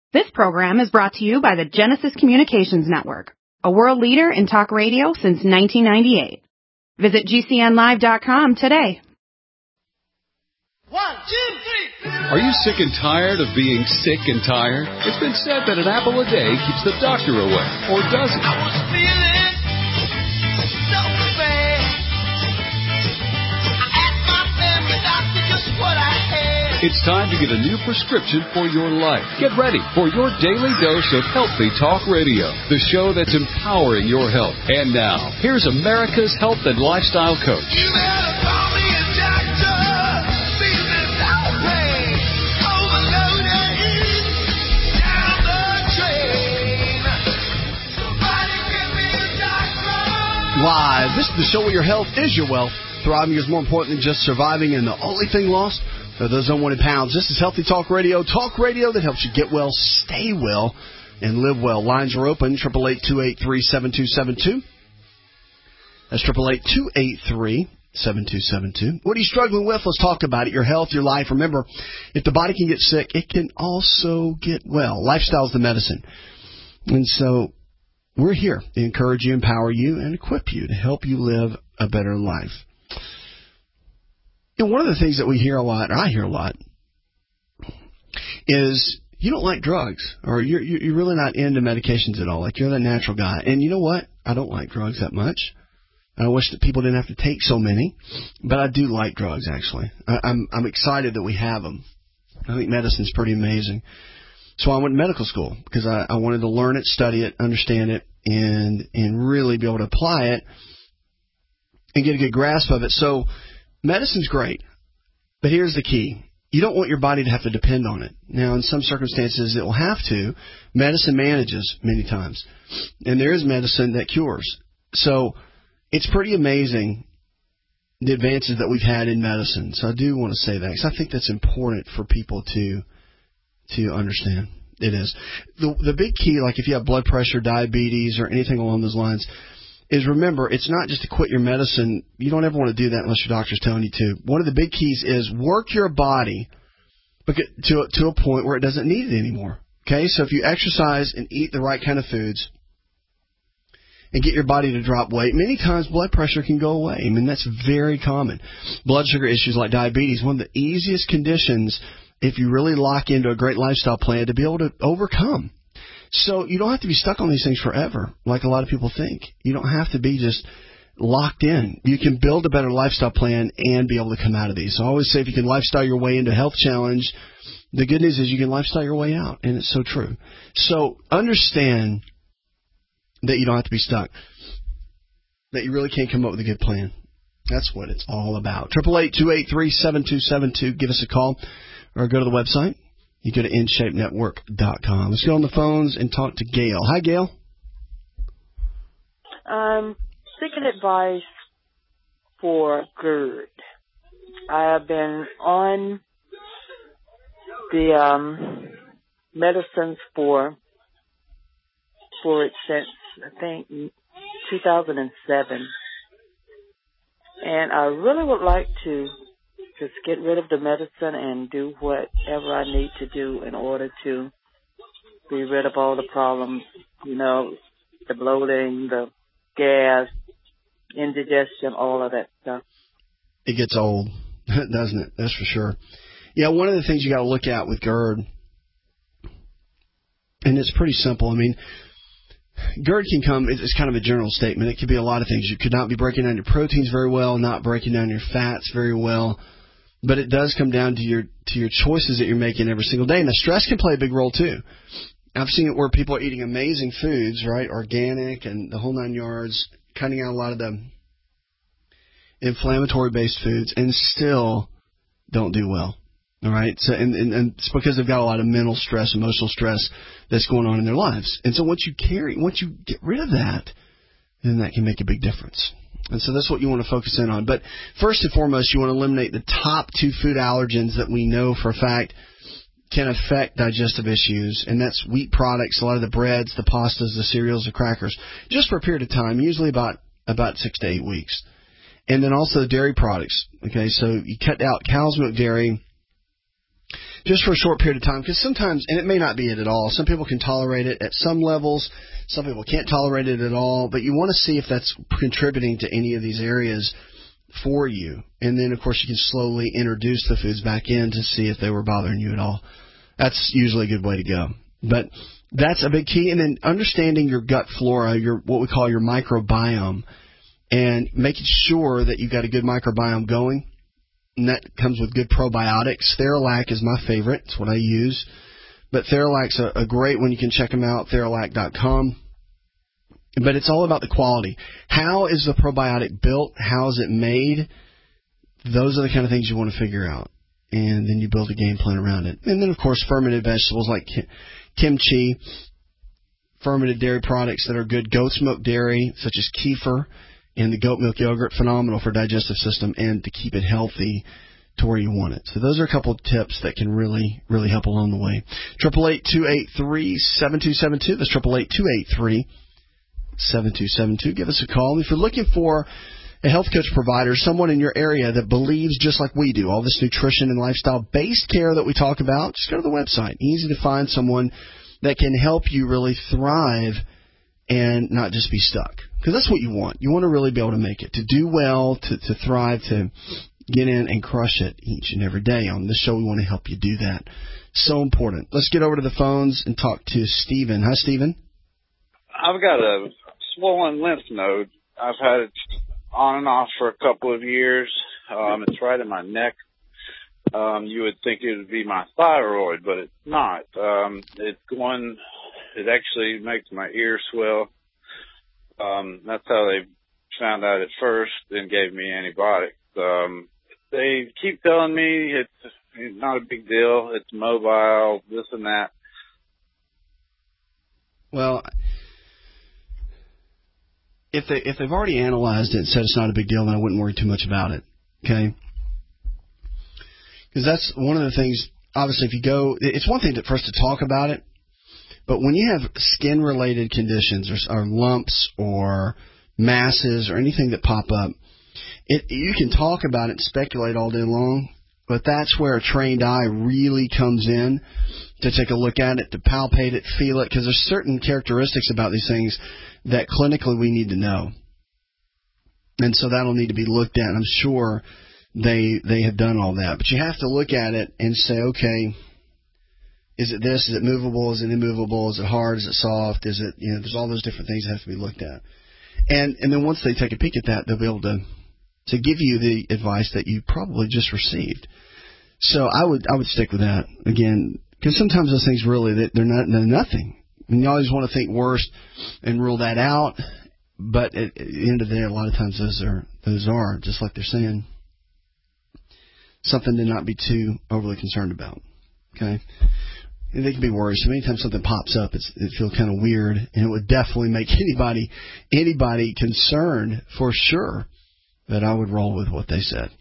This program is brought to you by the Genesis Communications Network, a world leader in talk radio since 1998. Visit GCNlive.com today. 1, 2, 3. Are you sick and tired of being sick and tired? It's been said that an apple a day keeps the doctor away, or does it? I was feeling so bad. I asked my family doctor just what I had. It's time to get a new prescription for your life. Get ready for your daily dose of Healthy Talk Radio, the show that's empowering your health. And now, here's America's health and lifestyle coach. You better call me a doctor. Feeling so pain. Overloaded. Down the drain. Somebody give me a doctor. Live. This is the show where your health is your wealth. Thriving is more important than just surviving, and the only thing lost are those unwanted pounds. This is Healthy Talk Radio that helps you get well, stay well, and live well. Lines are open, 888-283-7272. That's 888-283-7272. What are you struggling with? Let's talk about it. Your health, your life. Remember, if the body can get sick, it can also get well. Lifestyle is the medicine. And so we're here to encourage you, empower you, and equip you to help you live a better life. You know, one of the things that we hear a lot, or I hear a lot, is you don't like drugs, or you're really not into medications at all. Like, you're the natural guy. And you know what? I don't like drugs that much. I wish that people didn't have to take so many, but I do like drugs, actually. I'm excited that we have them. I think medicine's pretty amazing. So I went to medical school because I wanted to learn it, study it, understand it, and really be able to apply it and get a good grasp of it. So medicine's great, but here's the key. You don't want your body to have to depend on it. Now, in some circumstances, it will have to. Medicine manages many times, and there is medicine that cures. So it's pretty amazing the advances that we've had in medicine. So I do want to say that because I think that's important for people to understand. It is. The big key, like if you have blood pressure, diabetes, or anything along those lines, is remember, it's not just to quit your medicine. You don't ever want to do that unless your doctor's telling you to. One of the big keys is work your body to a point where it doesn't need it anymore. Okay? So if you exercise and eat the right kind of foods and get your body to drop weight, many times blood pressure can go away. I mean, that's very common. Blood sugar issues like diabetes, one of the easiest conditions if you really lock into a great lifestyle plan to be able to overcome. So you don't have to be stuck on these things forever, like a lot of people think. You don't have to be just locked in. You can build a better lifestyle plan and be able to come out of these. So I always say if you can lifestyle your way into a health challenge, the good news is you can lifestyle your way out, and it's so true. So understand that you don't have to be stuck, that you really can come up with a good plan. That's what it's all about. 888-283-7272. Give us a call or go to the website. You go to InShapeNetwork.com. Let's go on the phones and talk to Gail. Hi, Gail. I'm seeking advice for GERD. I have been on the medicines for it since, I think, 2007. And I really would like to just get rid of the medicine and do whatever I need to do in order to be rid of all the problems, you know, the bloating, the gas, indigestion, all of that stuff. It gets old, doesn't it? That's for sure. Yeah, one of the things you got to look at with GERD, and it's pretty simple. I mean, GERD can come, it's kind of a general statement. It could be a lot of things. You could not be breaking down your proteins very well, not breaking down your fats very well. But it does come down to your choices that you're making every single day. And the stress can play a big role, too. I've seen it where people are eating amazing foods, right, organic and the whole nine yards, cutting out a lot of the inflammatory-based foods, and still don't do well, all right? So, and it's because they've got a lot of mental stress, emotional stress that's going on in their lives. And so once you get rid of that, then that can make a big difference. And so that's what you want to focus in on. But first and foremost, you want to eliminate the top 2 food allergens that we know for a fact can affect digestive issues, and that's wheat products, a lot of the breads, the pastas, the cereals, the crackers, just for a period of time, usually about 6 to 8 weeks. And then also dairy products. Okay, so you cut out cow's milk dairy, just for a short period of time, because sometimes, and it may not be it at all, some people can tolerate it at some levels, some people can't tolerate it at all, but you want to see if that's contributing to any of these areas for you. And then, of course, you can slowly introduce the foods back in to see if they were bothering you at all. That's usually a good way to go. But that's a big key. And then understanding your gut flora, your what we call your microbiome, and making sure that you've got a good microbiome going. And that comes with good probiotics. Theralac is my favorite. It's what I use. But Theralac's a great one. You can check them out, Theralac.com. But it's all about the quality. How is the probiotic built? How is it made? Those are the kind of things you want to figure out. And then you build a game plan around it. And then, of course, fermented vegetables like kimchi, fermented dairy products that are good, goat's milk dairy, such as kefir, and the goat milk yogurt, phenomenal for digestive system and to keep it healthy to where you want it. So those are a couple of tips that can really, really help along the way. 888-283-7272. That's 888-283-7272. Give us a call. And if you're looking for a health coach provider, someone in your area that believes just like we do, all this nutrition and lifestyle-based care that we talk about, just go to the website. Easy to find someone that can help you really thrive and not just be stuck. Because that's what you want. You want to really be able to make it, to do well, to thrive, to get in and crush it each and every day. On this show, we want to help you do that. So important. Let's get over to the phones and talk to Stephen. Hi, Stephen. I've got a swollen lymph node. I've had it on and off for a couple of years. It's right in my neck. You would think it would be my thyroid, but it's not. It actually makes my ear swell. That's how they found out at first and gave me antibiotics. They keep telling me it's not a big deal. It's mobile, this and that. Well, if they've already analyzed it and said it's not a big deal, then I wouldn't worry too much about it. Okay? Because that's one of the things. Obviously, if you go, it's one thing for us to talk about it. But when you have skin-related conditions or lumps or masses or anything that pop up, you can talk about it and speculate all day long, but that's where a trained eye really comes in to take a look at it, to palpate it, feel it, because there's certain characteristics about these things that clinically we need to know. And so that'll need to be looked at, and I'm sure they have done all that. But you have to look at it and say, okay, is it this? Is it movable? Is it immovable? Is it hard? Is it soft? Is it, there's all those different things that have to be looked at. And then once they take a peek at that, they'll be able to give you the advice that you probably just received. So I would stick with that, again, because sometimes those things really, they're nothing. I mean, you always want to think worst and rule that out, but at the end of the day, a lot of times those are just like they're saying, something to not be too overly concerned about. Okay? And they can be worried. So anytime something pops up, it feels kind of weird, and it would definitely make anybody concerned for sure. That I would roll with what they said.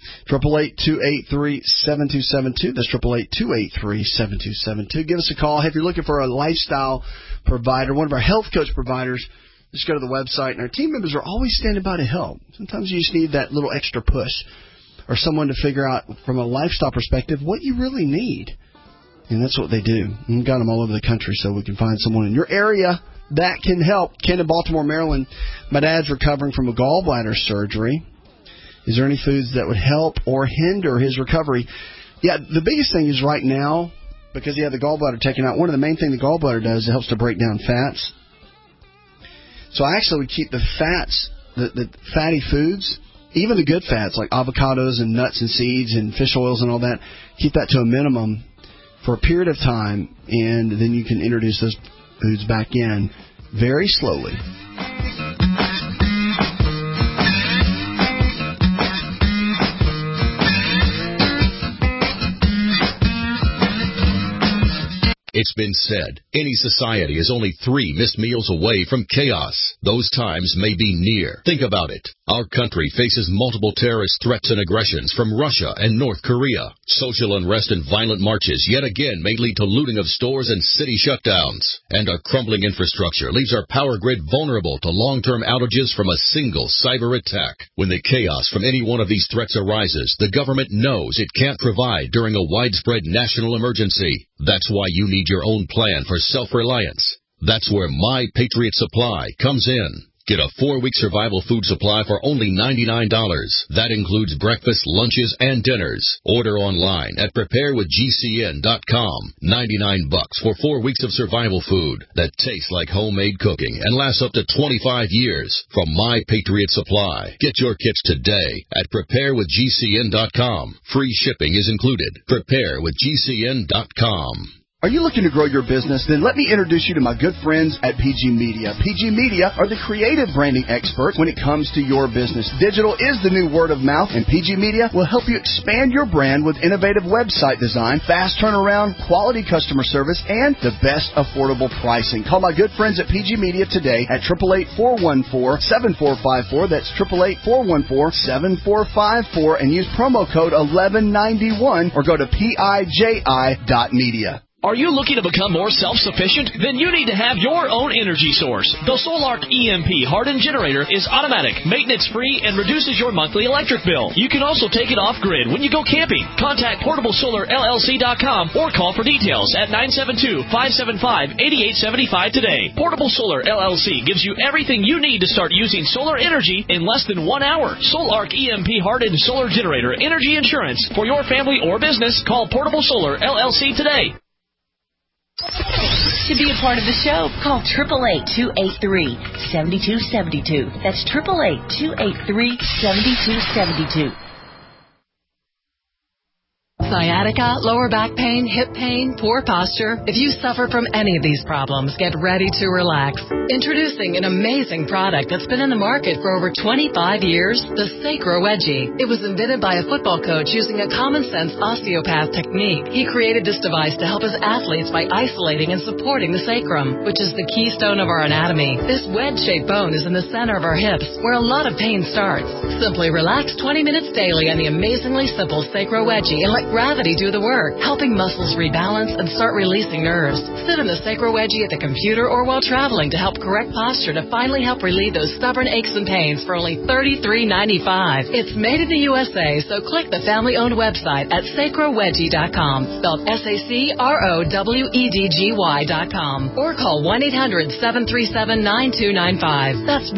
888-283-7272. That's 888-283-7272. Give us a call. Hey, if you're looking for a lifestyle provider, one of our health coach providers, just go to the website, and our team members are always standing by to help. Sometimes you just need that little extra push or someone to figure out from a lifestyle perspective what you really need. And that's what they do. We've got them all over the country, so we can find someone in your area that can help. Ken in Baltimore, Maryland. My dad's recovering from a gallbladder surgery. Is there any foods that would help or hinder his recovery? Yeah, the biggest thing is right now, because he had the gallbladder taken out, one of the main things the gallbladder does is it helps to break down fats. So I actually would keep the fats, the fatty foods, even the good fats like avocados and nuts and seeds and fish oils and all that, keep that to a minimum for a period of time, and then you can introduce those foods back in very slowly. It's been said, any society is only 3 missed meals away from chaos. Those times may be near. Think about it. Our country faces multiple terrorist threats and aggressions from Russia and North Korea. Social unrest and violent marches yet again may lead to looting of stores and city shutdowns. And our crumbling infrastructure leaves our power grid vulnerable to long-term outages from a single cyber attack. When the chaos from any one of these threats arises, the government knows it can't provide during a widespread national emergency. That's why you need your own plan for self-reliance. That's where My Patriot Supply comes in. Get a 4-week survival food supply for only $99. That includes breakfast, lunches, and dinners. Order online at preparewithgcn.com. $99 for 4 weeks of survival food that tastes like homemade cooking and lasts up to 25 years from My Patriot Supply. Get your kits today at preparewithgcn.com. Free shipping is included. Preparewithgcn.com. Are you looking to grow your business? Then let me introduce you to my good friends at PG Media. PG Media are the creative branding experts when it comes to your business. Digital is the new word of mouth, and PG Media will help you expand your brand with innovative website design, fast turnaround, quality customer service, and the best affordable pricing. Call my good friends at PG Media today at 888-414-7454. That's 888-414-7454, and use promo code 1191 or go to piji.media. Are you looking to become more self-sufficient? Then you need to have your own energy source. The Solark EMP hardened generator is automatic, maintenance-free, and reduces your monthly electric bill. You can also take it off-grid when you go camping. Contact PortableSolarLLC.com or call for details at 972-575-8875 today. Portable Solar LLC gives you everything you need to start using solar energy in less than 1 hour. Solark EMP hardened solar generator energy insurance for your family or business. Call Portable Solar LLC today. To be a part of the show, call 888-283-7272. That's 888-283-7272. Sciatica, lower back pain, hip pain, poor posture. If you suffer from any of these problems, get ready to relax. Introducing an amazing product that's been in the market for over 25 years, the Sacro Wedgie. It was invented by a football coach using a common-sense osteopath technique. He created this device to help his athletes by isolating and supporting the sacrum, which is the keystone of our anatomy. This wedge-shaped bone is in the center of our hips, where a lot of pain starts. Simply relax 20 minutes daily on the amazingly simple Sacro Wedgie and let gravity do the work, helping muscles rebalance and start releasing nerves. Sit in the Sacro Wedgie at the computer or while traveling to help correct posture to finally help relieve those stubborn aches and pains for only $33.95. It's made in the USA, so click the family-owned website at sacrowedgie.com, spelled SACROWEDGY.com, or call 1-800-737-9295. That's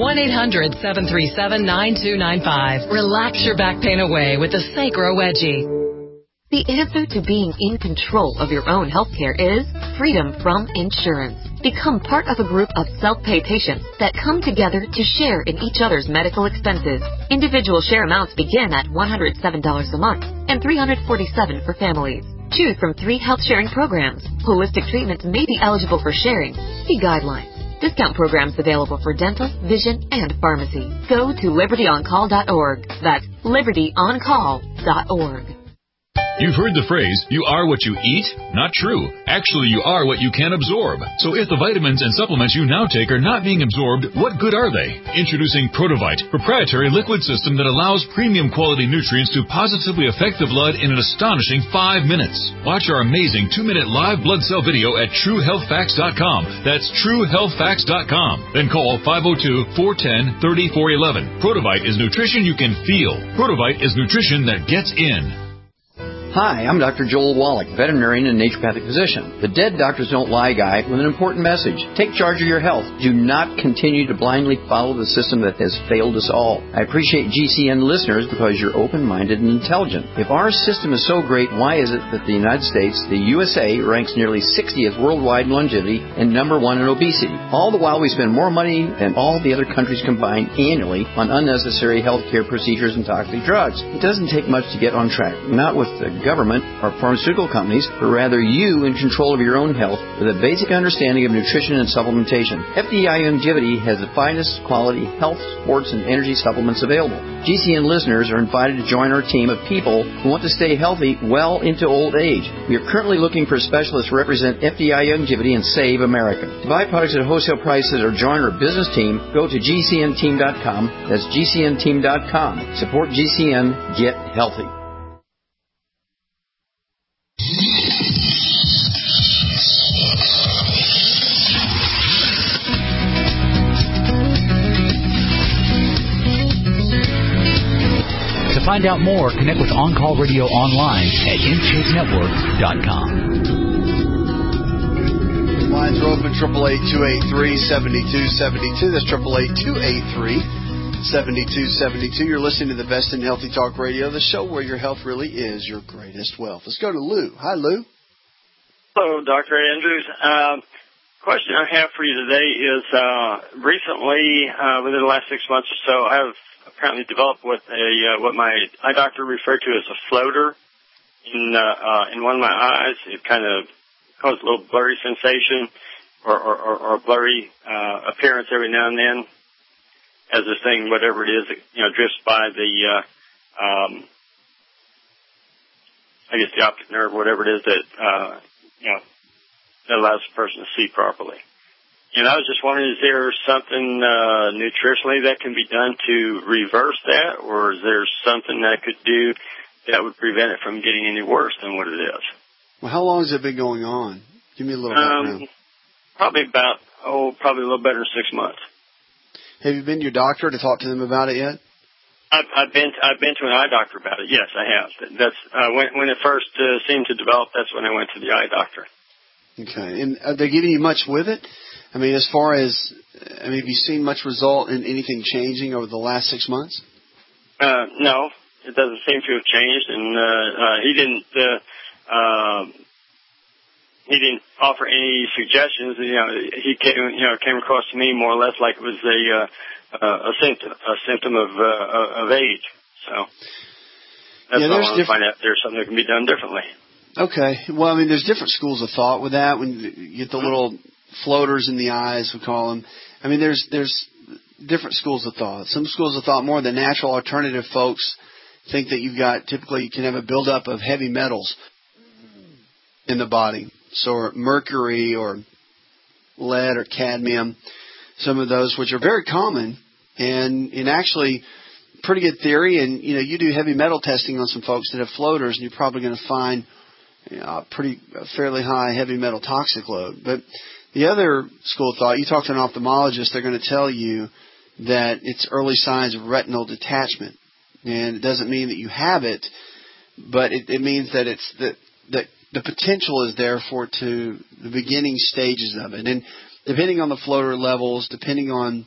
1-800-737-9295. Relax your back pain away with the Sacro Wedgie. The answer to being in control of your own healthcare is freedom from insurance. Become part of a group of self-pay patients that come together to share in each other's medical expenses. Individual share amounts begin at $107 a month and $347 for families. Choose from 3 health sharing programs. Holistic treatments may be eligible for sharing. See guidelines. Discount programs available for dental, vision, and pharmacy. Go to libertyoncall.org. That's libertyoncall.org. You've heard the phrase, you are what you eat? Not true. Actually, you are what you can absorb. So if the vitamins and supplements you now take are not being absorbed, what good are they? Introducing Protovite, proprietary liquid system that allows premium quality nutrients to positively affect the blood in an astonishing 5 minutes. Watch our amazing 2-minute live blood cell video at TrueHealthFacts.com. That's TrueHealthFacts.com. Then call 502-410-3411. Protovite is nutrition you can feel. Protovite is nutrition that gets in. Hi, I'm Dr. Joel Wallach, veterinarian and naturopathic physician. The Dead Doctors Don't Lie guy with an important message. Take charge of your health. Do not continue to blindly follow the system that has failed us all. I appreciate GCN listeners because you're open-minded and intelligent. If our system is so great, why is it that the United States, the USA, ranks nearly 60th worldwide in longevity and number 1 in obesity? All the while we spend more money than all the other countries combined annually on unnecessary health care procedures and toxic drugs. It doesn't take much to get on track. Not with the government or pharmaceutical companies, but rather you in control of your own health with a basic understanding of nutrition and supplementation. FDI Longevity has the finest quality health, sports, and energy supplements available. GCN listeners are invited to join our team of people who want to stay healthy well into old age. We are currently looking for specialists to represent FDI Longevity and Save America. To buy products at wholesale prices or join our business team, go to GCNteam.com. That's GCNteam.com. Support GCN. Get healthy. To find out more, connect with On Call Radio online at InShapeNetwork.com. Lines are open, 888-283-7272. That's 888-283-7272. You're listening to the Best in Healthy Talk Radio, the show where your health really is your greatest wealth. Let's go to Lou. Hi, Lou. Hello, Dr. Andrews. Question I have for you today is recently, within the last 6 months or so, I've apparently developed what my eye doctor referred to as a floater in one of my eyes. It kind of caused a little blurry sensation or blurry appearance every now and then as this thing, whatever it is, drifts by the I guess the optic nerve, whatever it is that that allows the person to see properly. And I was just wondering, is there something nutritionally that can be done to reverse that, or is there something that I could do that would prevent it from getting any worse than what it is? Well, how long has it been going on? Give me a little background. Probably a little better than 6 months. Have you been to your doctor to talk to them about it yet? I've been to an eye doctor about it. Yes, I have. That's when it first seemed to develop. That's when I went to the eye doctor. Okay, and are they giving you much with it? I mean, as far as, have you seen much result in anything changing over the last 6 months? No, it doesn't seem to have changed, and he didn't offer any suggestions. He came across to me more or less like it was a symptom of age. So that's why I want to find out if there's something that can be done differently. Okay. Well, there's different schools of thought with that. When you get the little floaters in the eyes, we call them. There's different schools of thought. Some schools of thought, more the natural alternative folks, think that you can have a buildup of heavy metals in the body. So mercury or lead or cadmium, some of those which are very common and actually pretty good theory. And, you do heavy metal testing on some folks that have floaters, and you're probably going to find a fairly high heavy metal toxic load. But the other school of thought, you talk to an ophthalmologist, they're going to tell you that it's early signs of retinal detachment. And it doesn't mean that you have it, but it means that it's that the potential is there for to the beginning stages of it. And depending on the floater levels, depending on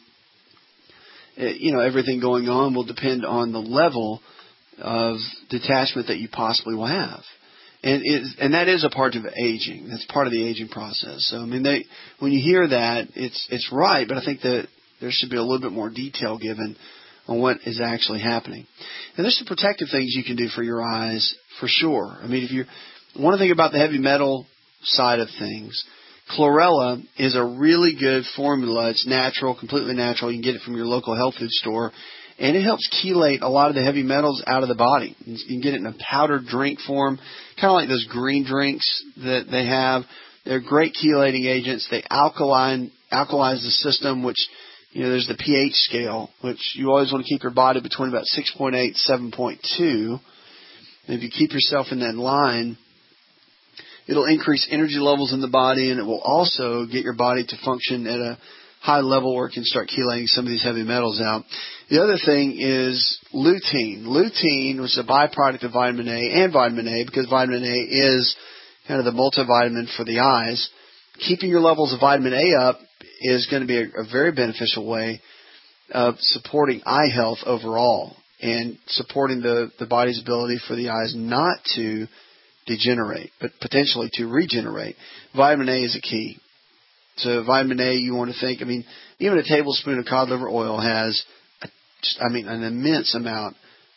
everything going on, will depend on the level of detachment that you possibly will have. And that is a part of aging. That's part of the aging process. So when you hear that, it's right, but I think that there should be a little bit more detail given on what is actually happening. And there's some protective things you can do for your eyes for sure. One thing about the heavy metal side of things, chlorella is a really good formula. It's natural, completely natural. You can get it from your local health food store. And it helps chelate a lot of the heavy metals out of the body. You can get it in a powdered drink form, kind of like those green drinks that they have. They're great chelating agents. They alkalize the system, which, there's the pH scale, which you always want to keep your body between about 6.8 and 7.2. And if you keep yourself in that line, it'll increase energy levels in the body, and it will also get your body to function at a high level where it can start chelating some of these heavy metals out. The other thing is lutein. Lutein was a byproduct of vitamin A and vitamin A, because vitamin A is kind of the multivitamin for the eyes. Keeping your levels of vitamin A up is going to be a very beneficial way of supporting eye health overall and supporting the body's ability for the eyes not to degenerate, but potentially to regenerate. Vitamin A is a key. So vitamin A, you want to think, even a tablespoon of cod liver oil has an immense amount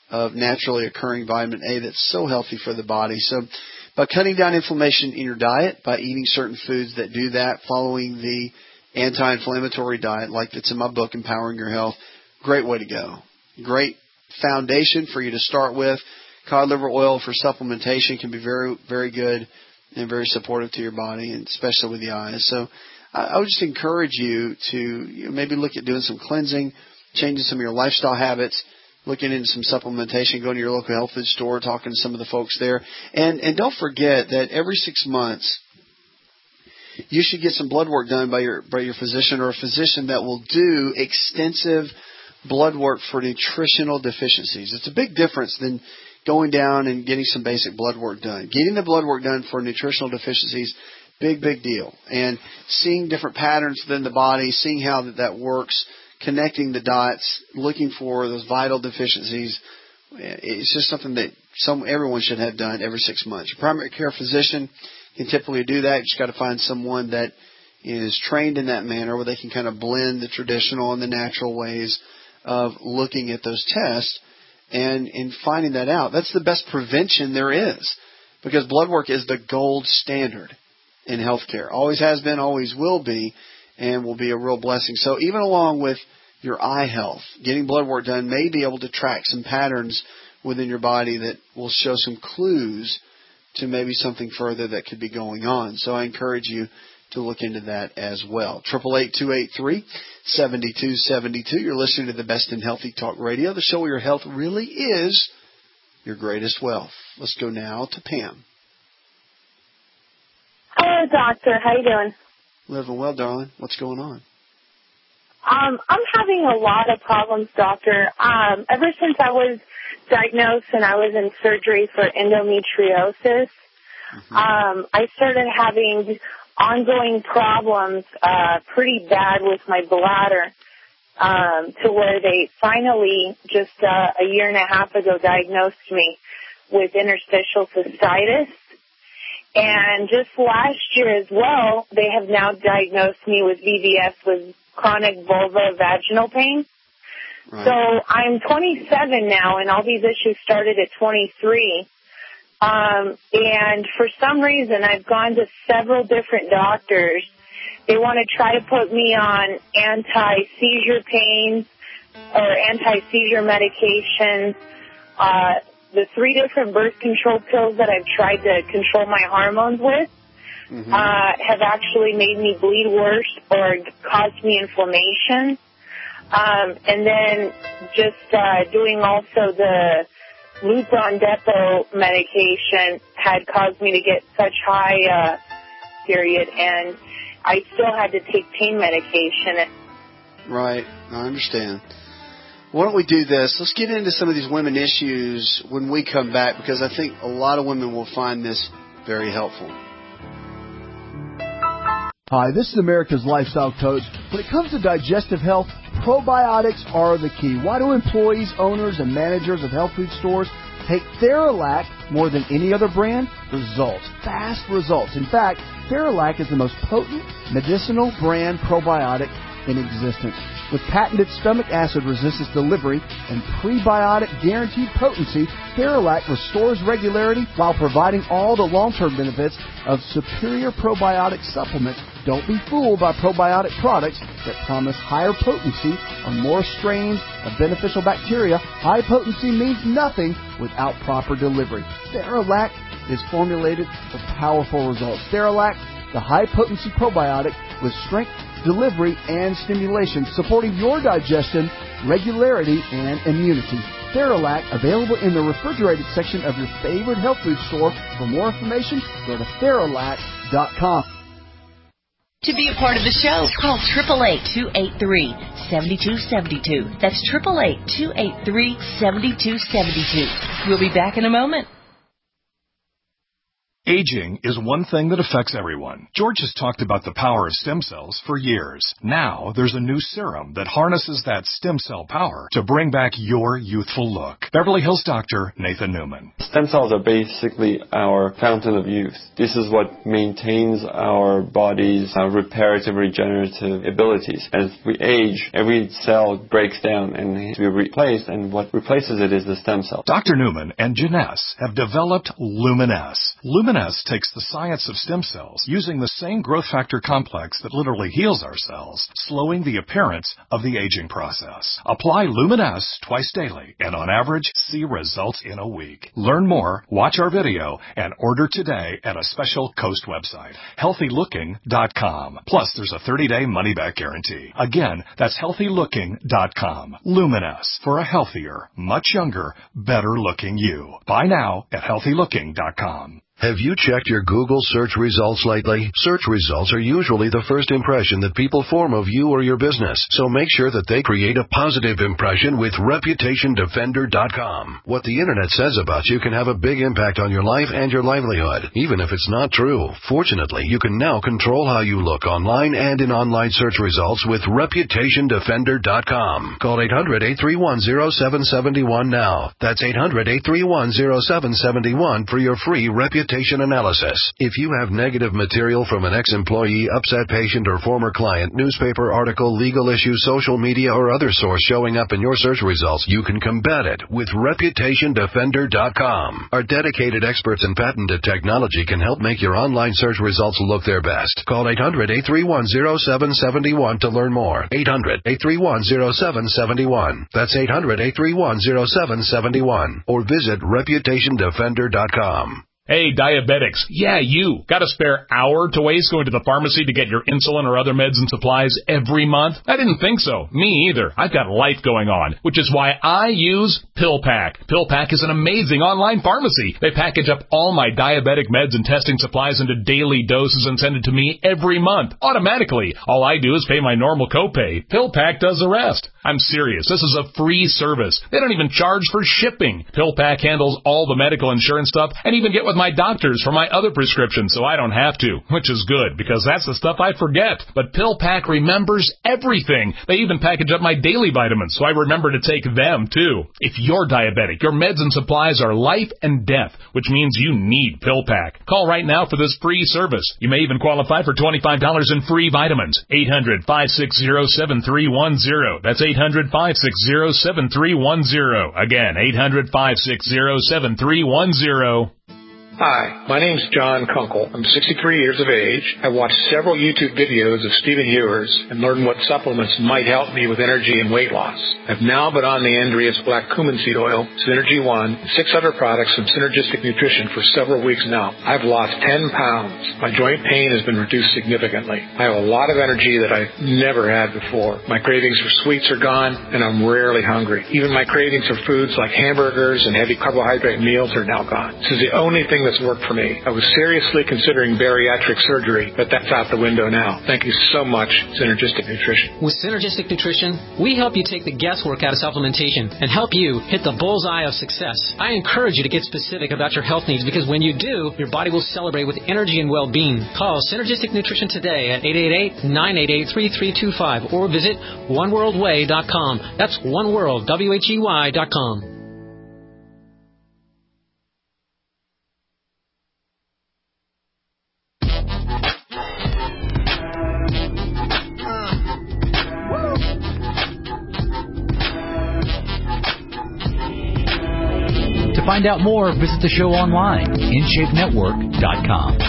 of naturally occurring vitamin A that's so healthy for the body. So by cutting down inflammation in your diet, by eating certain foods that do that, following the anti-inflammatory diet like that's in my book, Empowering Your Health, great way to go. Great foundation for you to start with. Cod liver oil for supplementation can be very, very good and very supportive to your body, and especially with the eyes. So I would just encourage you to maybe look at doing some cleansing, changing some of your lifestyle habits, looking into some supplementation, going to your local health food store, talking to some of the folks there. And don't forget that every 6 months, you should get some blood work done by your physician, or a physician that will do extensive blood work for nutritional deficiencies. It's a big difference than going down and getting some basic blood work done. Getting the blood work done for nutritional deficiencies, big deal. And seeing different patterns within the body, seeing how that works, connecting the dots, looking for those vital deficiencies, it's just something that everyone should have done every 6 months. Your primary care physician can typically do that. You just got to find someone that is trained in that manner, where they can kind of blend the traditional and the natural ways of looking at those tests and finding that out. That's the best prevention there is, because blood work is the gold standard in healthcare. Always has been, always will be, and will be a real blessing. So even along with your eye health, getting blood work done may be able to track some patterns within your body that will show some clues to maybe something further that could be going on. So I encourage you to look into that as well. 888-283-7272. You're listening to the Best in Healthy Talk Radio, the show where your health really is your greatest wealth. Let's go now to Pam. Hello, doctor. How you doing? Living well, darling. What's going on? I'm having a lot of problems, doctor. Ever since I was diagnosed and I was in surgery for endometriosis, I started having ongoing problems pretty bad with my bladder, to where they finally, just a year and a half ago, diagnosed me with interstitial cystitis. And just last year as well, they have now diagnosed me with VVS, with chronic vulvar-vaginal pain. Right. So I'm 27 now, and all these issues started at 23. And for some reason, I've gone to several different doctors. They want to try to put me on anti-seizure pain or anti-seizure medication. The 3 different birth control pills that I've tried to control my hormones with have actually made me bleed worse or caused me inflammation. And then just doing also the Lupron Depot medication had caused me to get such high period, and I still had to take pain medication. Right, I understand. Why don't we do this? Let's get into some of these women issues when we come back, because I think a lot of women will find this very helpful. Hi, this is America's Lifestyle Coach. When it comes to digestive health, probiotics are the key. Why do employees, owners, and managers of health food stores take Theralac more than any other brand? Results. Fast results. In fact, Theralac is the most potent medicinal brand probiotic in existence. With patented stomach acid resistance delivery and prebiotic guaranteed potency, Theralac restores regularity while providing all the long-term benefits of superior probiotic supplements. Don't be fooled by probiotic products that promise higher potency or more strains of beneficial bacteria. High potency means nothing without proper delivery. Theralac is formulated for powerful results. Theralac, the high-potency probiotic with strength, delivery, and stimulation, supporting your digestion, regularity, and immunity. Theralac, available in the refrigerated section of your favorite health food store. For more information, go to Theralac.com. To be a part of the show, call 888-283-7272. That's 888-283-7272. We'll be back in a moment. Aging is one thing that affects everyone. George has talked about the power of stem cells for years. Now, there's a new serum that harnesses that stem cell power to bring back your youthful look. Beverly Hills doctor Nathan Newman. Stem cells are basically our fountain of youth. This is what maintains our body's reparative, regenerative abilities. As we age, every cell breaks down and needs to be replaced, and what replaces it is the stem cell. Dr. Newman and Janess have developed Luminess. Luminess takes the science of stem cells using the same growth factor complex that literally heals our cells, slowing the appearance of the aging process. Apply Luminess twice daily and on average see results in a week. Learn more, watch our video, and order today at a special Coast website, healthylooking.com. Plus, there's a 30-day money-back guarantee. Again, that's healthylooking.com. Luminess, for a healthier, much younger, better-looking you. Buy now at healthylooking.com. Have you checked your Google search results lately? Search results are usually the first impression that people form of you or your business, so make sure that they create a positive impression with ReputationDefender.com. What the Internet says about you can have a big impact on your life and your livelihood, even if it's not true. Fortunately, you can now control how you look online and in online search results with ReputationDefender.com. Call 800-831-0771 now. That's 800-831-0771 for your free reputation analysis. If you have negative material from an ex-employee, upset patient, or former client, newspaper article, legal issue, social media, or other source showing up in your search results, you can combat it with ReputationDefender.com. Our dedicated experts in patented technology can help make your online search results look their best. Call 800-831-0771 to learn more. 800-831-0771. That's 800-831-0771. Or visit ReputationDefender.com. Hey, diabetics. Yeah, you. Got a spare hour to waste going to the pharmacy to get your insulin or other meds and supplies every month? I didn't think so. Me either. I've got life going on, which is why I use PillPack. PillPack is an amazing online pharmacy. They package up all my diabetic meds and testing supplies into daily doses and send it to me every month, automatically. All I do is pay my normal copay. PillPack does the rest. I'm serious. This is a free service. They don't even charge for shipping. PillPack handles all the medical insurance stuff and even get with my doctors for my other prescriptions so I don't have to, which is good because that's the stuff I forget. But PillPack remembers everything. They even package up my daily vitamins so I remember to take them too. If you're diabetic, your meds and supplies are life and death, which means you need PillPack. Call right now for this free service. You may even qualify for $25 in free vitamins. 800-560-7310. That's 800-560-7310. Again, 800-560-7310. Hi, my name's John Kunkel. I'm 63 years of age. I watched several YouTube videos of Stephen Ewers and learned what supplements might help me with energy and weight loss. I've now been on the Andreas Black Cumin Seed Oil, Synergy One, and 6 other products from Synergistic Nutrition for several weeks now. I've lost 10 pounds. My joint pain has been reduced significantly. I have a lot of energy that I've never had before. My cravings for sweets are gone, and I'm rarely hungry. Even my cravings for foods like hamburgers and heavy carbohydrate meals are now gone. This is the only thing that's worked for me. I was seriously considering bariatric surgery, but that's out the window now. Thank you so much, Synergistic Nutrition. With Synergistic Nutrition, we help you take the guesswork out of supplementation and help you hit the bullseye of success. I encourage you to get specific about your health needs because when you do, your body will celebrate with energy and well-being. Call Synergistic Nutrition today at 888-988-3325 or visit oneworldway.com. That's oneworld, WHEY.com. To find out more, visit the show online, InShapeNetwork.com.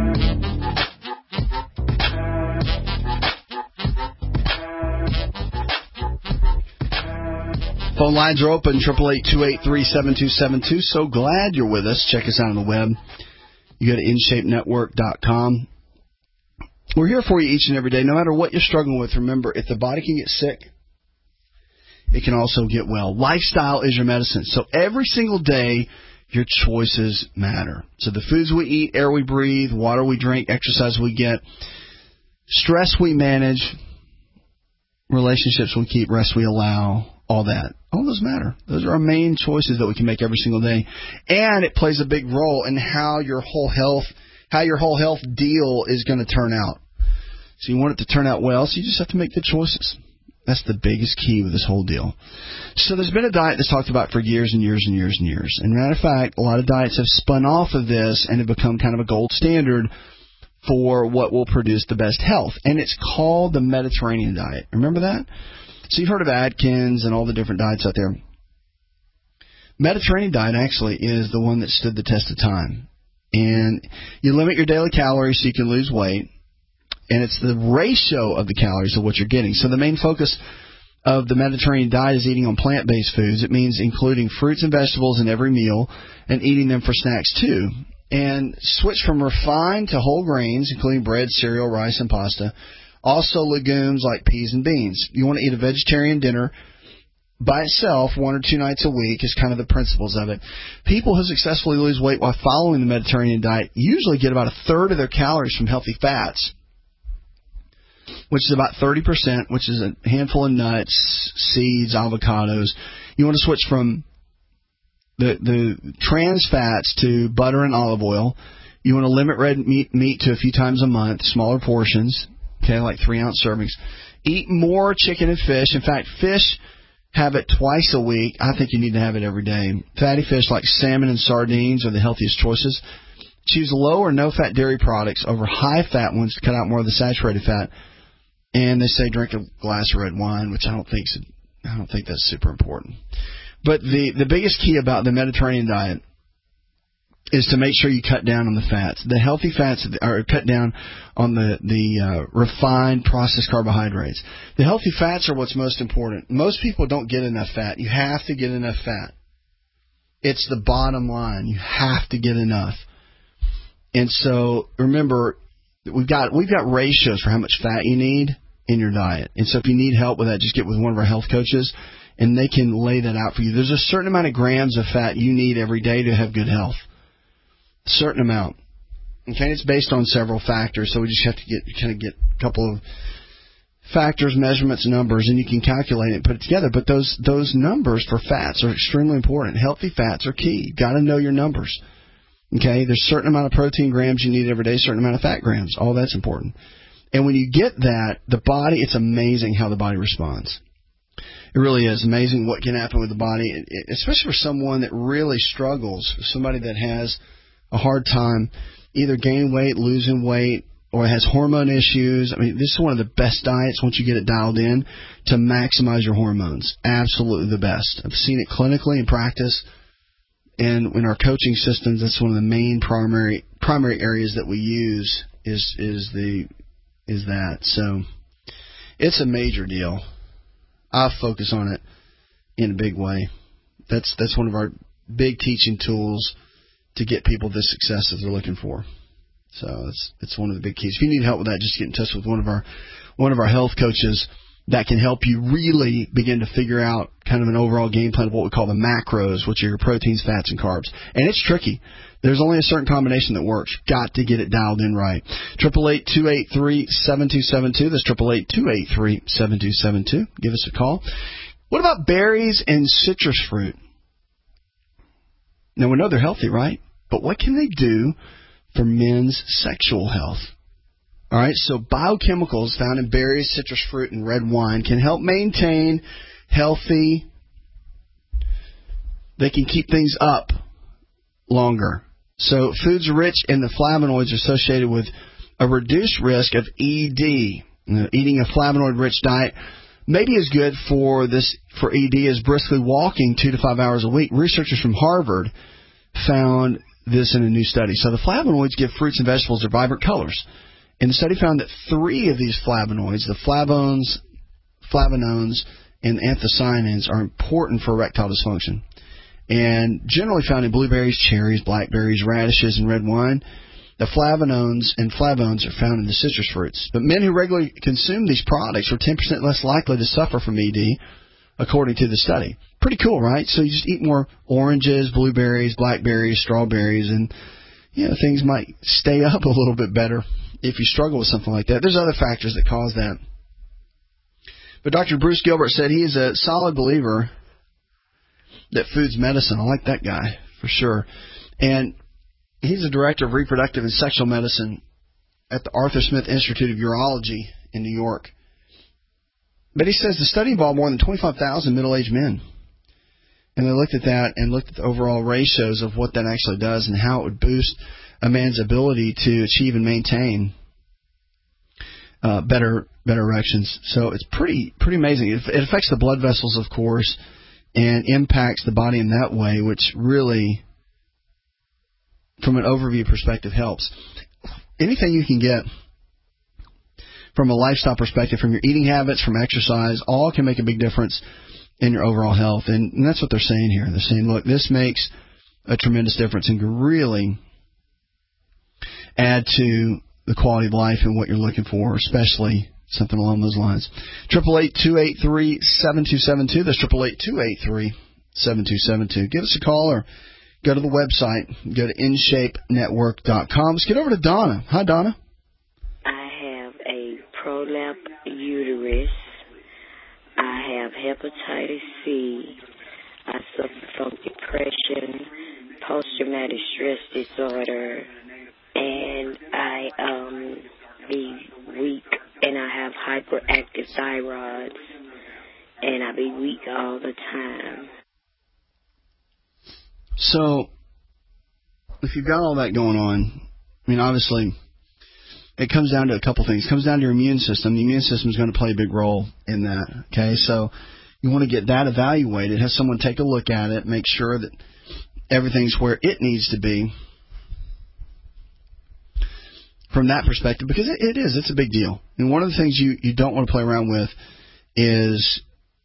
Phone lines are open, 888-283-7272. So glad you're with us. Check us out on the web. You go to InShapeNetwork.com. We're here for you each and every day. No matter what you're struggling with, remember, if the body can get sick, it can also get well. Lifestyle is your medicine. So every single day, your choices matter. So the foods we eat, air we breathe, water we drink, exercise we get, stress we manage, relationships we keep, rest we allow, all that. All those matter. Those are our main choices that we can make every single day. And it plays a big role in how your whole health deal is going to turn out. So you want it to turn out well, so you just have to make good choices. That's the biggest key with this whole deal. So there's been a diet that's talked about for years and years and years and years. And matter of fact, a lot of diets have spun off of this and have become kind of a gold standard for what will produce the best health. And it's called the Mediterranean diet. Remember that? So you've heard of Atkins and all the different diets out there. Mediterranean diet actually is the one that stood the test of time. And you limit your daily calories so you can lose weight. And it's the ratio of the calories of what you're getting. So the main focus of the Mediterranean diet is eating on plant-based foods. It means including fruits and vegetables in every meal and eating them for snacks too. And switch from refined to whole grains, including bread, cereal, rice, and pasta. Also legumes like peas and beans. You want to eat a vegetarian dinner by itself 1 or 2 nights a week is kind of the principles of it. People who successfully lose weight while following the Mediterranean diet usually get about a third of their calories from healthy fats, which is about 30%, which is a handful of nuts, seeds, avocados. You want to switch from the trans fats to butter and olive oil. You want to limit red meat to a few times a month, smaller portions, okay, like 3-ounce servings. Eat more chicken and fish. In fact, fish, have it twice a week. I think you need to have it every day. Fatty fish like salmon and sardines are the healthiest choices. Choose low or no-fat dairy products over high-fat ones to cut out more of the saturated fat. And they say drink a glass of red wine, which I don't think that's super important. But the biggest key about the Mediterranean diet is to make sure you cut down on the fats. The healthy fats are cut down on the refined processed carbohydrates. The healthy fats are what's most important. Most people don't get enough fat. You have to get enough fat. It's the bottom line. You have to get enough. And so remember, we've got ratios for how much fat you need in your diet. And so if you need help with that, just get with one of our health coaches, and they can lay that out for you. There's a certain amount of grams of fat you need every day to have good health. A certain amount. Okay, it's based on several factors, so we just have to get a couple of factors, measurements, numbers, and you can calculate it and put it together. But those numbers for fats are extremely important. Healthy fats are key. You've got to know your numbers. Okay, there's a certain amount of protein grams you need every day, a certain amount of fat grams. All that's important. And when you get that, the body, it's amazing how the body responds. It really is amazing what can happen with the body, especially for someone that really struggles, somebody that has a hard time either gaining weight, losing weight, or has hormone issues. I mean, this is one of the best diets once you get it dialed in to maximize your hormones. Absolutely the best. I've seen it clinically in practice. And in our coaching systems, that's one of the main primary areas that we use is that. So it's a major deal. I focus on it in a big way. That's one of our big teaching tools to get people the success that they're looking for. So it's one of the big keys. If you need help with that, just get in touch with one of our health coaches that can help you really begin to figure out kind of an overall game plan of what we call the macros, which are your proteins, fats, and carbs. And it's tricky. There's only a certain combination that works. Got to get it dialed in right. 888-283-7272. That's 888-283-7272. Give us a call. What about berries and citrus fruit? Now, we know they're healthy, right? But what can they do for men's sexual health? All right, so biochemicals found in berries, citrus fruit, and red wine can help maintain healthy. They can keep things up longer. So foods rich in the flavonoids are associated with a reduced risk of ED. Eating a flavonoid-rich diet may be as good for ED as briskly walking 2 to 5 hours a week. Researchers from Harvard found this in a new study. So the flavonoids give fruits and vegetables their vibrant colors. And the study found that 3 of these flavonoids, the flavonones, and anthocyanins, are important for erectile dysfunction. And generally found in blueberries, cherries, blackberries, radishes, and red wine. The flavonones and flavones are found in the citrus fruits. But men who regularly consume these products are 10% less likely to suffer from ED, according to the study. Pretty cool, right? So you just eat more oranges, blueberries, blackberries, strawberries, and things might stay up a little bit better if you struggle with something like that. There's other factors that cause that. But Dr. Bruce Gilbert said he is a solid believer that food's medicine. I like that guy for sure. And he's the director of reproductive and sexual medicine at the Arthur Smith Institute of Urology in New York. But he says the study involved more than 25,000 middle-aged men. And they looked at that and looked at the overall ratios of what that actually does and how it would boost a man's ability to achieve and maintain better erections. So it's pretty amazing. It affects the blood vessels, of course, and impacts the body in that way, which really, from an overview perspective, helps. Anything you can get from a lifestyle perspective, from your eating habits, from exercise, all can make a big difference in your overall health. And that's what they're saying here. They're saying, look, this makes a tremendous difference and can really add to the quality of life and what you're looking for, especially something along those lines. 888-283-7272. That's 888-283-7272. Give us a call or go to the website. Go to InShapeNetwork.com. Let's get over to Donna. Hi, Donna. I have a prolapse uterus. I have hepatitis C. I suffer from depression, post-traumatic stress disorder, and I be weak, and I have hyperactive thyroid, and I be weak all the time. So, if you've got all that going on, I mean, obviously, it comes down to a couple things. It comes down to your immune system. The immune system is going to play a big role in that, okay? So, you want to get that evaluated, have someone take a look at it, make sure that everything's where it needs to be from that perspective, because it's a big deal. And one of the things you don't want to play around with is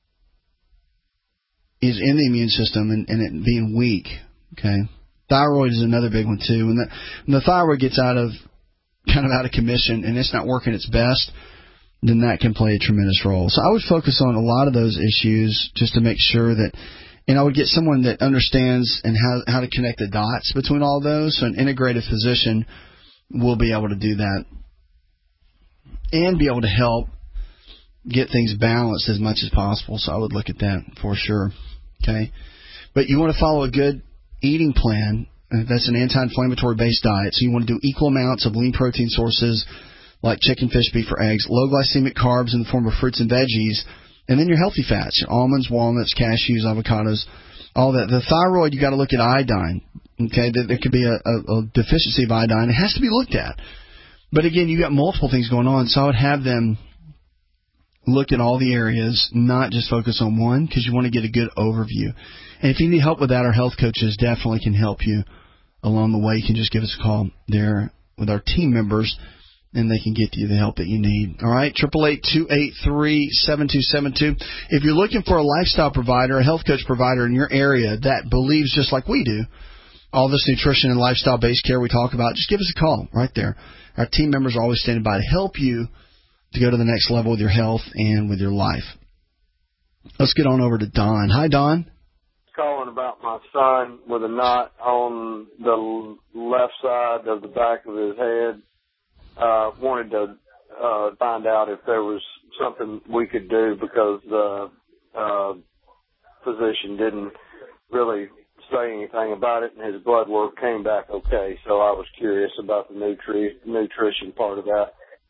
in the immune system and it being weak, okay? Thyroid is another big one, too. When the thyroid gets out of commission and it's not working its best, then that can play a tremendous role. So I would focus on a lot of those issues just to make sure that, and I would get someone that understands and how to connect the dots between all those. So an integrative physician will be able to do that and be able to help get things balanced as much as possible. So I would look at that for sure. Okay, but you want to follow a good eating plan. That's an anti-inflammatory based diet. So you want to do equal amounts of lean protein sources like chicken, fish, beef, or eggs, low glycemic carbs in the form of fruits and veggies, and then your healthy fats, your almonds, walnuts, cashews, avocados, all that. The thyroid, you got to look at iodine. Okay, there could be a deficiency of iodine. It has to be looked at. But again, you got multiple things going on, so I would have them look at all the areas, not just focus on one, because you want to get a good overview. And if you need help with that, our health coaches definitely can help you along the way. You can just give us a call there with our team members, and they can get you the help that you need. All right, 888-283-7272. If you're looking for a lifestyle provider, a health coach provider in your area that believes just like we do, all this nutrition and lifestyle-based care we talk about, just give us a call right there. Our team members are always standing by to help you to go to the next level with your health and with your life. Let's get on over to Don. Hi, Don. Calling about my son with a knot on the left side of the back of his head. Wanted to find out if there was something we could do because the physician didn't really say anything about it, and his blood work came back okay. So I was curious about the nutrition part of that.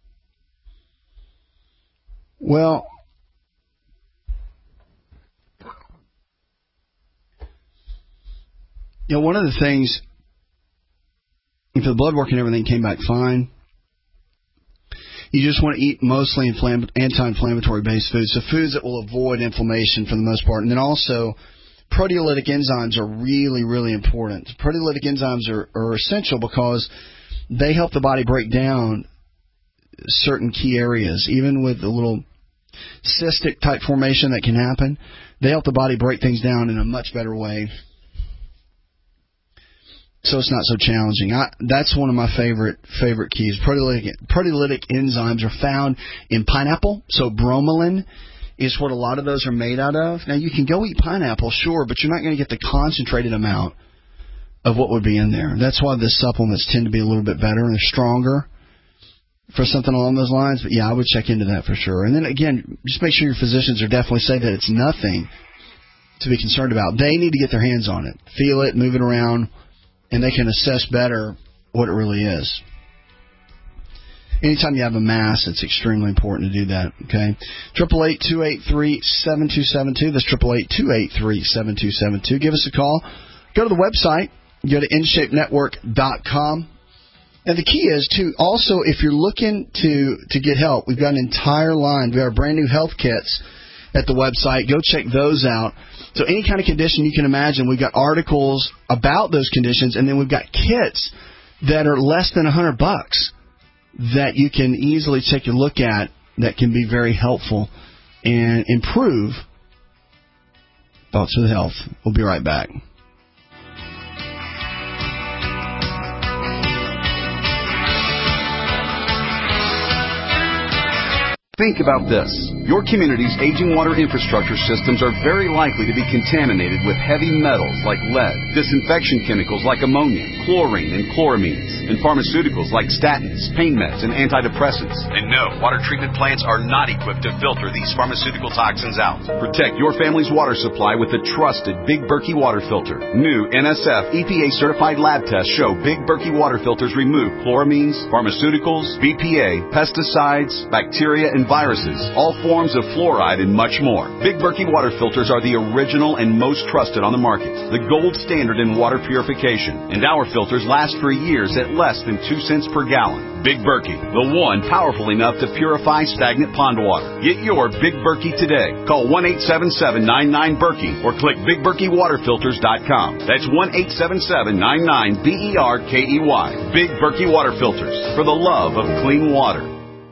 Well, one of the things, if the blood work and everything came back fine, you just want to eat mostly anti-inflammatory based foods, so foods that will avoid inflammation for the most part. And then also, proteolytic enzymes are really, really important. Proteolytic enzymes are essential because they help the body break down certain key areas. Even with a little cystic type formation that can happen, they help the body break things down in a much better way, so it's not so challenging. That's one of my favorite keys. Proteolytic enzymes are found in pineapple, so bromelain is what a lot of those are made out of. Now, you can go eat pineapple, sure, but you're not going to get the concentrated amount of what would be in there. That's why the supplements tend to be a little bit better and they're stronger. for something along those lines. But, yeah, I would check into that for sure. And then, again, just make sure your physicians are definitely saying that it's nothing to be concerned about. They need to get their hands on it, feel it, move it around, and they can assess better what it really is. Anytime you have a mass, it's extremely important to do that, okay? 888-283-7272. That's 888-283-7272. Give us a call. Go to the website. Go to InShapeNetwork.com. And the key is, too, also, if you're looking to get help, we've got an entire line. We have our brand-new health kits at the website. Go check those out. So any kind of condition you can imagine, we've got articles about those conditions, and then we've got kits that are less than $100 that you can easily take a look at that can be very helpful and improve Thoughts with Health. We'll be right back. Think about this. Your community's aging water infrastructure systems are very likely to be contaminated with heavy metals like lead, disinfection chemicals like ammonia, chlorine, and chloramines, and pharmaceuticals like statins, pain meds, and antidepressants. And no, water treatment plants are not equipped to filter these pharmaceutical toxins out. Protect your family's water supply with the trusted Big Berkey water filter. New NSF EPA-certified lab tests show Big Berkey water filters remove chloramines, pharmaceuticals, BPA, pesticides, bacteria, and viruses, all forms of fluoride, and much more. Big Berkey water filters are the original and most trusted on the market, the gold standard in water purification, and our filters last for years at less than 2 cents per gallon. Big Berkey, the one powerful enough to purify stagnant pond water. Get your Big Berkey today. Call 1-877-99-BERKEY or click BigBerkeyWaterFilters.com. That's 1-877-99-BERKEY. Big Berkey Water Filters, for the love of clean water.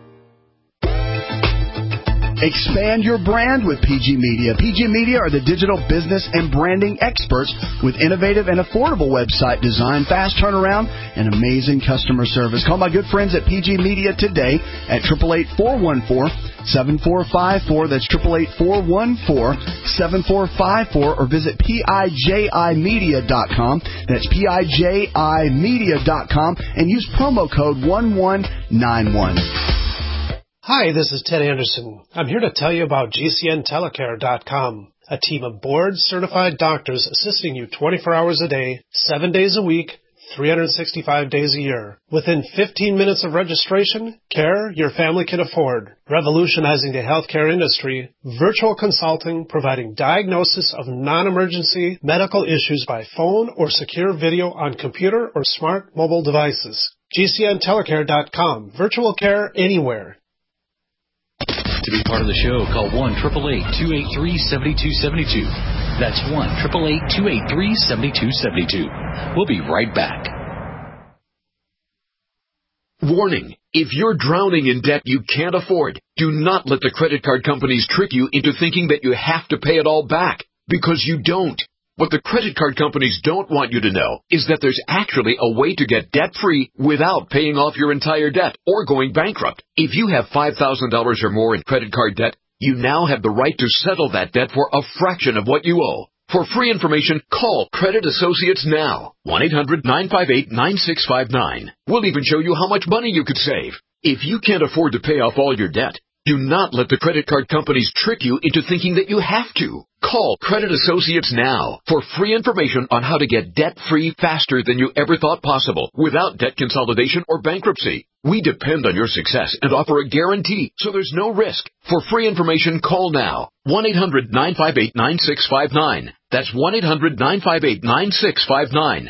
Expand your brand with PG Media. PG Media are the digital business and branding experts with innovative and affordable website design, fast turnaround, and amazing customer service. Call my good friends at PG Media today at 888-414-7454. That's 888-414-7454, or visit PIJImedia.com. That's PIJImedia.com, and use promo code 1191. Hi, this is Ted Anderson. I'm here to tell you about GCNTelecare.com, a team of board-certified doctors assisting you 24 hours a day, 7 days a week, 365 days a year. Within 15 minutes of registration, care your family can afford. Revolutionizing the healthcare industry, virtual consulting providing diagnosis of non-emergency medical issues by phone or secure video on computer or smart mobile devices. GCNTelecare.com, virtual care anywhere. To be part of the show, call 1-888-283-7272. That's 1-888-283-7272. We'll be right back. Warning. If you're drowning in debt you can't afford, do not let the credit card companies trick you into thinking that you have to pay it all back, because you don't. What the credit card companies don't want you to know is that there's actually a way to get debt-free without paying off your entire debt or going bankrupt. If you have $5,000 or more in credit card debt, you now have the right to settle that debt for a fraction of what you owe. For free information, call Credit Associates now. 1-800-958-9659. We'll even show you how much money you could save. If you can't afford to pay off all your debt, do not let the credit card companies trick you into thinking that you have to. Call Credit Associates now for free information on how to get debt-free faster than you ever thought possible without debt consolidation or bankruptcy. We depend on your success and offer a guarantee, so there's no risk. For free information, call now. 1-800-958-9659. That's 1-800-958-9659.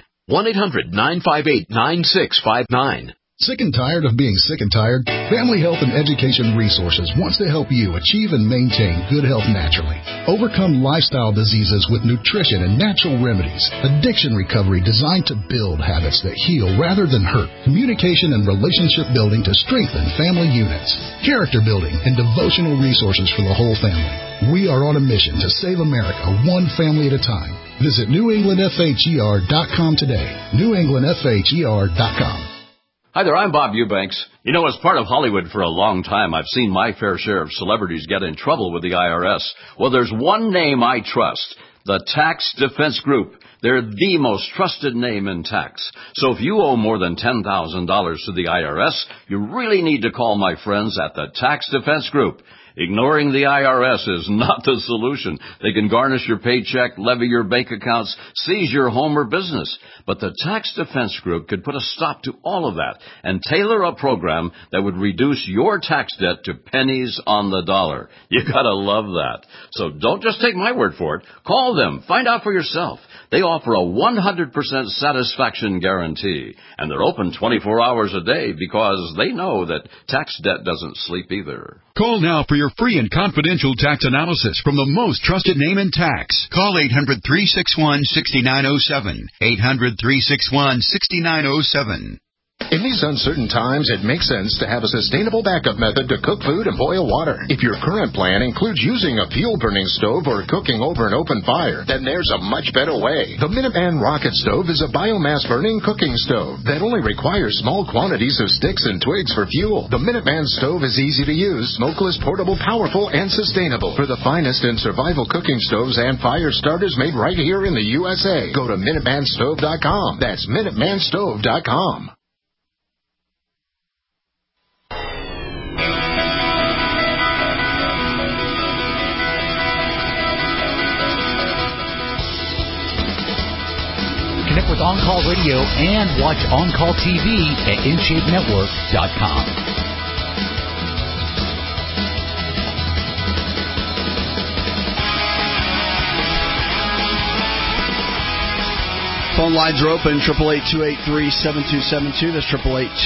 1-800-958-9659. Sick and tired of being sick and tired? Family Health and Education Resources wants to help you achieve and maintain good health naturally. Overcome lifestyle diseases with nutrition and natural remedies. Addiction recovery designed to build habits that heal rather than hurt. Communication and relationship building to strengthen family units. Character building and devotional resources for the whole family. We are on a mission to save America one family at a time. Visit NewEnglandFHER.com today. NewEnglandFHER.com. Hi there, I'm Bob Eubanks. You know, as part of Hollywood for a long time, I've seen my fair share of celebrities get in trouble with the IRS. Well, there's one name I trust, the Tax Defense Group. They're the most trusted name in tax. So if you owe more than $10,000 to the IRS, you really need to call my friends at the Tax Defense Group. Ignoring the IRS is not the solution. They can garnish your paycheck, levy your bank accounts, seize your home or business. But the Tax Defense Group could put a stop to all of that and tailor a program that would reduce your tax debt to pennies on the dollar. You gotta love that. So don't just take my word for it. Call them. Find out for yourself. They offer a 100% satisfaction guarantee. And they're open 24 hours a day because they know that tax debt doesn't sleep either. Call now for your free and confidential tax analysis from the most trusted name in tax. Call 800-361-6907. 800-361-6907. In these uncertain times, it makes sense to have a sustainable backup method to cook food and boil water. If your current plan includes using a fuel-burning stove or cooking over an open fire, then there's a much better way. The Minuteman Rocket Stove is a biomass-burning cooking stove that only requires small quantities of sticks and twigs for fuel. The Minuteman Stove is easy to use, smokeless, portable, powerful, and sustainable. For the finest in survival cooking stoves and fire starters made right here in the USA, go to MinutemanStove.com. That's MinutemanStove.com. Connect with On Call Radio and watch On Call TV at InShapeNetwork.com. Phone lines are open, 888-283-7272. That's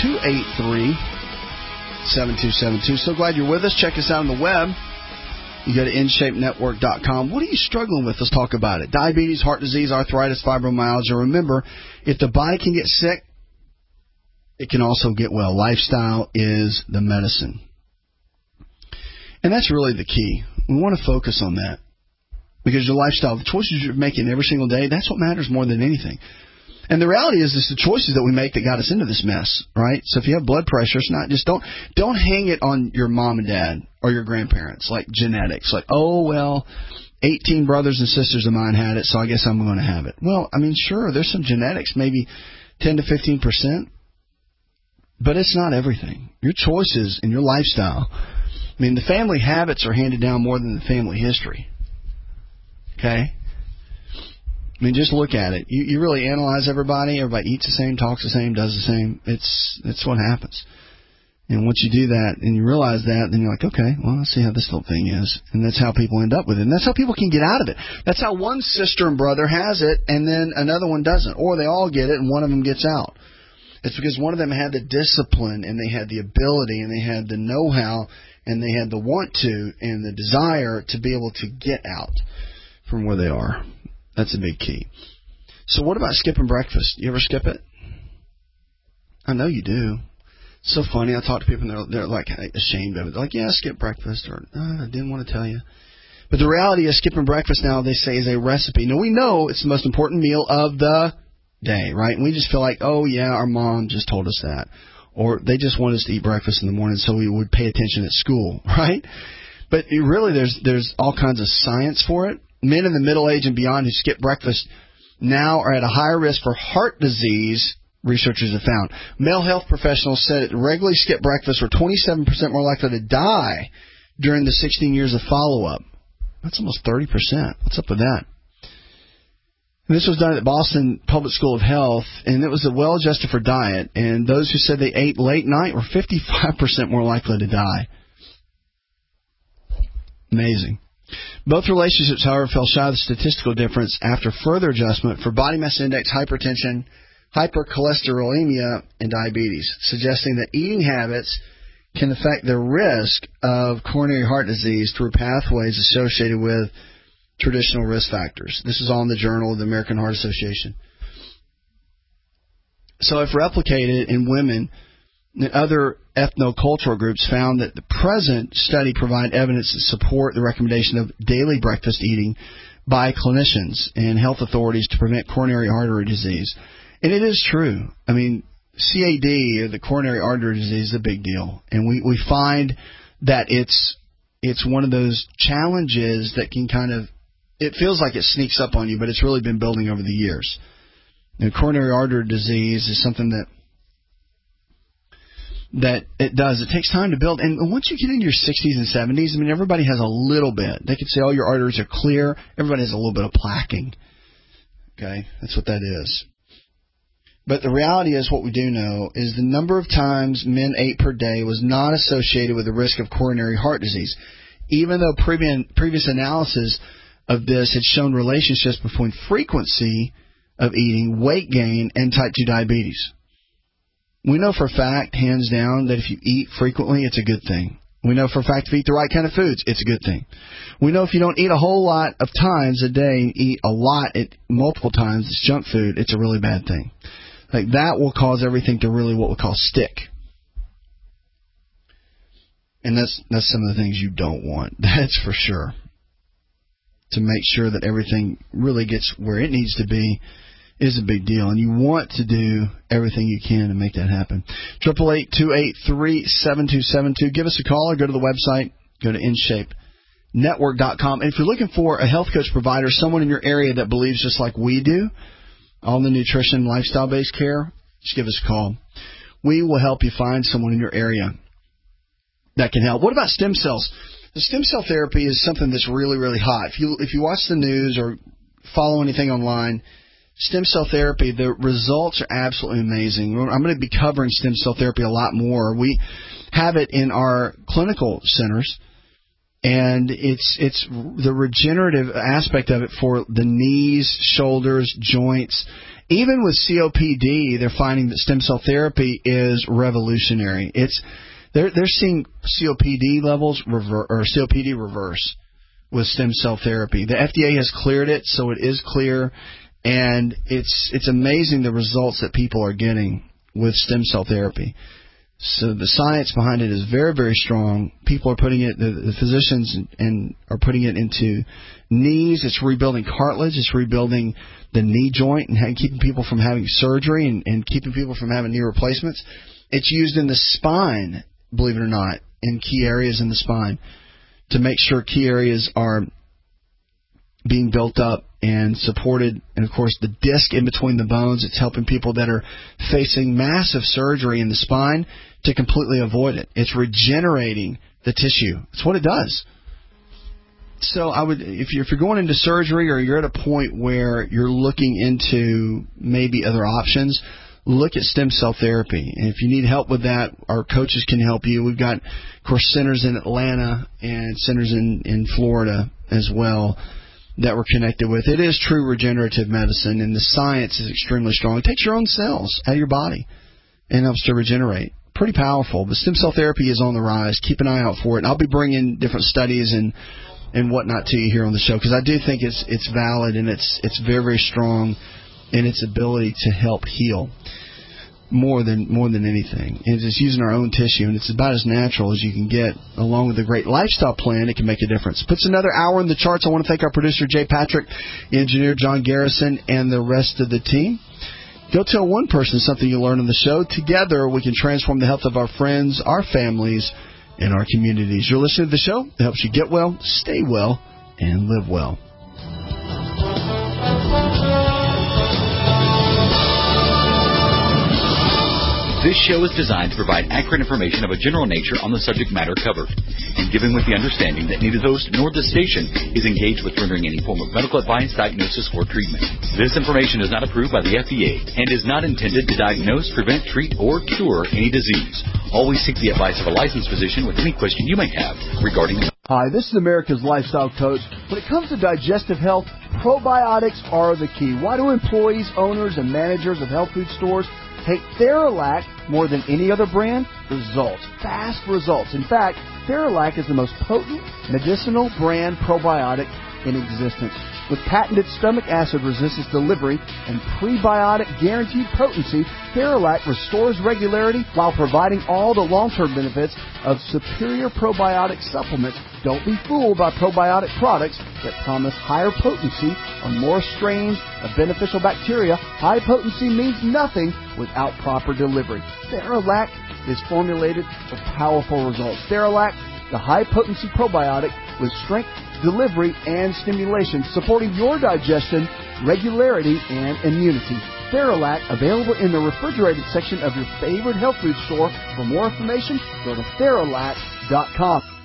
888-283-7272. So glad you're with us. Check us out on the web. You go to InShapeNetwork.com. What are you struggling with? Let's talk about it. Diabetes, heart disease, arthritis, fibromyalgia. Remember, if the body can get sick, it can also get well. Lifestyle is the medicine. And that's really the key. We want to focus on that. Because your lifestyle, the choices you're making every single day, that's what matters more than anything. And the reality is, it's the choices that we make that got us into this mess, right? So if you have blood pressure, it's not just don't hang it on your mom and dad or your grandparents, like genetics. Like, oh, well, 18 brothers and sisters of mine had it, so I guess I'm going to have it. Well, I mean, sure, there's some genetics, maybe 10 to 15%, but it's not everything. Your choices and your lifestyle. I mean, the family habits are handed down more than the family history. Okay? I mean, just look at it. You really analyze everybody. Everybody eats the same, talks the same, does the same. It's what happens. And once you do that and you realize that, then you're like, okay, well, let's see how this little thing is. And that's how people end up with it. And that's how people can get out of it. That's how one sister and brother has it and then another one doesn't. Or they all get it and one of them gets out. It's because one of them had the discipline and they had the ability and they had the know-how and they had the want to and the desire to be able to get out from where they are. That's a big key. So what about skipping breakfast? You ever skip it? I know you do. It's so funny. I talk to people and they're like ashamed of it. They're like, yeah, I skipped breakfast, or I didn't want to tell you. But the reality is skipping breakfast now, they say, is a recipe. Now, we know it's the most important meal of the day, right? And we just feel like, oh, yeah, our mom just told us that. Or they just want us to eat breakfast in the morning so we would pay attention at school, right? But really, there's all kinds of science for it. Men in the middle age and beyond who skip breakfast now are at a higher risk for heart disease, researchers have found. Male health professionals said that regularly skip breakfast were 27% more likely to die during the 16 years of follow-up. That's almost 30%. What's up with that? And this was done at the Boston Public School of Health, and it was well-adjusted for diet. And those who said they ate late night were 55% more likely to die. Amazing. Both relationships, however, fell shy of the statistical difference after further adjustment for body mass index, hypertension, hypercholesterolemia, and diabetes, suggesting that eating habits can affect the risk of coronary heart disease through pathways associated with traditional risk factors. This is all in the Journal of the American Heart Association. So if replicated in women, and other ethnocultural groups found that the present study provide evidence to support the recommendation of daily breakfast eating by clinicians and health authorities to prevent coronary artery disease. And it is true. I mean, CAD, or the coronary artery disease, is a big deal. And we find that it's one of those challenges that can kind of it feels like it sneaks up on you, but it's really been building over the years. Coronary artery disease is something that it does. It takes time to build. And once you get into your 60s and 70s, I mean, everybody has a little bit. They could say, oh, your arteries are clear. Everybody has a little bit of plaquing. Okay? That's what that is. But the reality is, what we do know is the number of times men ate per day was not associated with the risk of coronary heart disease, even though previous analysis of this had shown relationships between frequency of eating, weight gain, and type 2 diabetes. We know for a fact, hands down, that if you eat frequently, it's a good thing. We know for a fact if you eat the right kind of foods, it's a good thing. We know if you don't eat a whole lot of times a day, eat a lot multiple times, it's junk food, it's a really bad thing. Like that will cause everything to really what we call stick. And that's some of the things you don't want. That's for sure. To make sure that everything really gets where it needs to be is a big deal, and you want to do everything you can to make that happen. 888-283-7272. Give us a call or go to the website. Go to InShapeNetwork.com. And if you're looking for a health coach provider, someone in your area that believes just like we do on the nutrition, lifestyle-based care, just give us a call. We will help you find someone in your area that can help. What about stem cells? The stem cell therapy is something that's really, really hot. If you watch the news or follow anything online, stem cell therapy, the results are absolutely amazing. I'm going to be covering stem cell therapy a lot more. We have it in our clinical centers, and it's the regenerative aspect of it for the knees, shoulders, joints. Even with COPD, they're finding that stem cell therapy is revolutionary. They're seeing COPD levels COPD reverse with stem cell therapy. The FDA has cleared it, so it is clear. And it's amazing the results that people are getting with stem cell therapy. So the science behind it is very, very strong. People are putting it, the physicians are putting it into knees. It's rebuilding cartilage. It's rebuilding the knee joint and keeping people from having surgery and keeping people from having knee replacements. It's used in the spine, believe it or not, in key areas in the spine to make sure key areas are being built up and supported. And, of course, the disc in between the bones, it's helping people that are facing massive surgery in the spine to completely avoid it. It's regenerating the tissue. That's what it does. So if you're going into surgery or you're at a point where you're looking into maybe other options, look at stem cell therapy. And if you need help with that, our coaches can help you. We've got, of course, centers in Atlanta and centers in Florida as well that we're connected with. It is true regenerative medicine, and the science is extremely strong. It takes your own cells out of your body and helps to regenerate. Pretty powerful. But stem cell therapy is on the rise. Keep an eye out for it. And I'll be bringing different studies and whatnot to you here on the show, because I do think it's valid and it's very, very strong in its ability to help heal more than anything. It's just using our own tissue, and it's about as natural as you can get, along with a great lifestyle plan. It can make a difference. Puts another hour in the charts. I want to thank our producer, Jay Patrick, engineer John Garrison, and the rest of the team. Go tell one person something you learned on the show. Together, we can transform the health of our friends, our families, and our communities. You're listening to the show that helps you get well, stay well, and live well. This show is designed to provide accurate information of a general nature on the subject matter covered, and given with the understanding that neither the host nor the station is engaged with rendering any form of medical advice, diagnosis, or treatment. This information is not approved by the FDA and is not intended to diagnose, prevent, treat, or cure any disease. Always seek the advice of a licensed physician with any question you may have regarding... Hi, this is America's Lifestyle Coach. When it comes to digestive health, probiotics are the key. Why do employees, owners, and managers of health food stores take Theralac more than any other brand? Results. Fast results. In fact, Theralac is the most potent medicinal brand probiotic in existence. With patented stomach acid resistance delivery and prebiotic guaranteed potency, Theralac restores regularity while providing all the long-term benefits of superior probiotic supplements. Don't be fooled by probiotic products that promise higher potency or more strains of beneficial bacteria. High potency means nothing without proper delivery. Theralac is formulated for powerful results. Theralac, the high-potency probiotic with strength delivery, and stimulation, supporting your digestion, regularity, and immunity. Theralac, available in the refrigerated section of your favorite health food store. For more information, go to Theralac.com.